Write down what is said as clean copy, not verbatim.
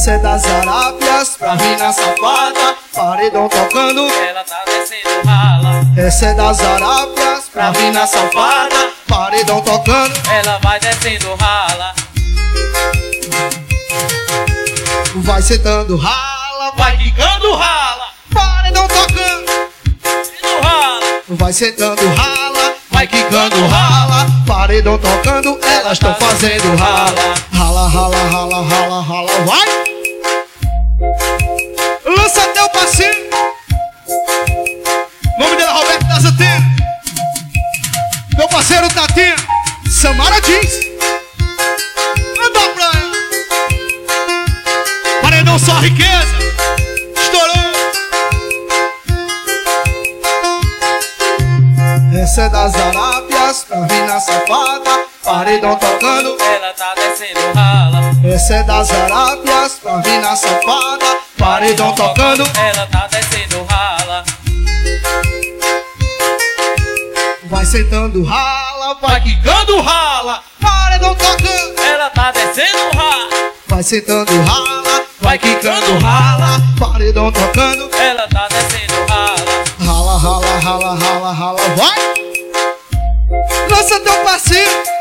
Essa é das Arábias, pra mina safada, paredão tocando, ela tá descendo rala. essa é das Arábias, pra mina safada, paredão tocando, Ela vai descendo rala. vai sentando rala, Vai quicando rala. paredão tocando, Descendo rala. vai sentando rala, vai quicando rala, paredão tocando, elas tão fazendo rala. Rala, rala, rala, rala, rala, vai! Lança teu passinho. O nome dele é Roberto da Zantina. Meu parceiro Tatinha, Samara diz. Anda pra ela. Paredão só riqueza. Estourou. Essa é das Arábias, pra mina safada, paredão tocando, Ela tá descendo rala. essa é das Arábias, pra mina safada, paredão tocando, Ela tá descendo rala. vai sentando rala, vai Vai quicando rala. paredão tocando, Ela tá descendo rala. vai sentando rala, vai quicando rala, paredão tocando, Ela tá descendo rala. rala, rala, rala, rala, rala, vai! Lança teu passinho.